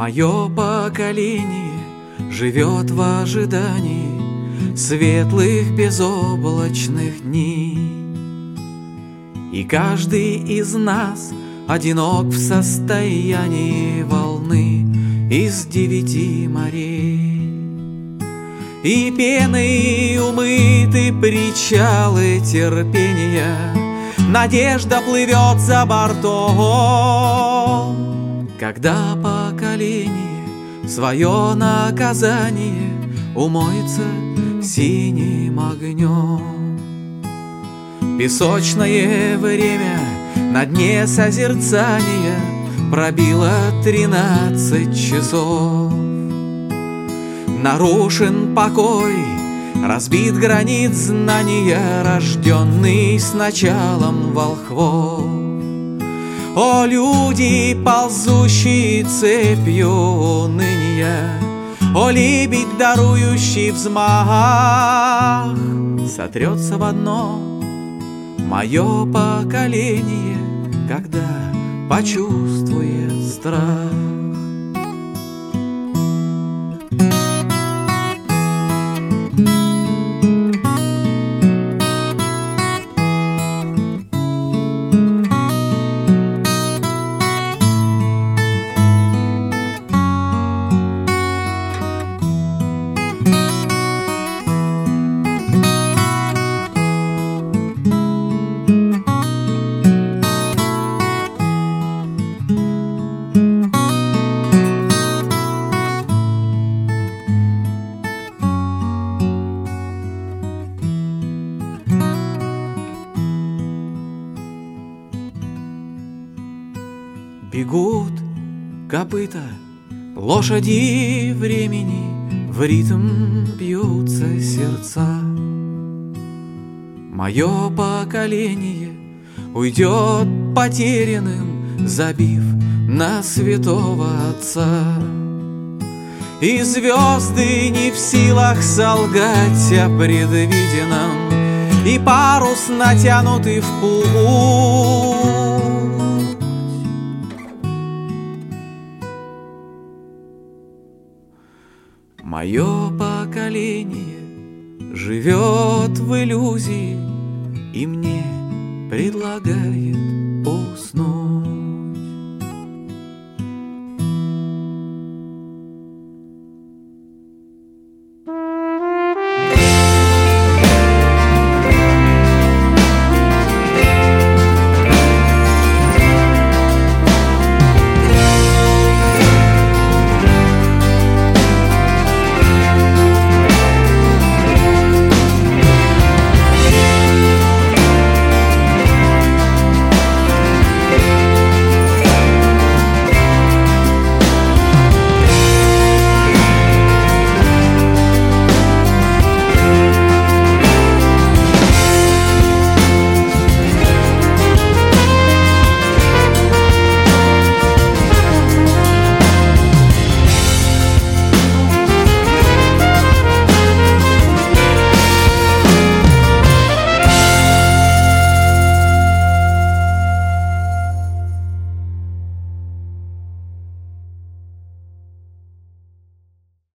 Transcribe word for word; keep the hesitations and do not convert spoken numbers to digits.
Мое поколение живет в ожидании светлых безоблачных дней. И каждый из нас одинок в состоянии волны из девяти морей. И пеной умыты причалы терпения, надежда плывет за бортом. Когда поколение свое наказание умоется синим огнем. Песочное время на дне созерцания пробило тринадцать часов. Нарушен покой, разбит гранит знания, рожденный с началом волхвов. О, люди, ползущие цепью уныния, о, лебедь, дарующий взмах, сотрется в одно мое поколение, когда почувствует страх. Бегут копыта лошади времени, в ритм бьются сердца. Мое поколение уйдет потерянным, забив на святого Отца. И звезды не в силах солгать о предвиденном, и парус натянутый в путь. Мое поколение живет в иллюзии и мне предлагает уснуть.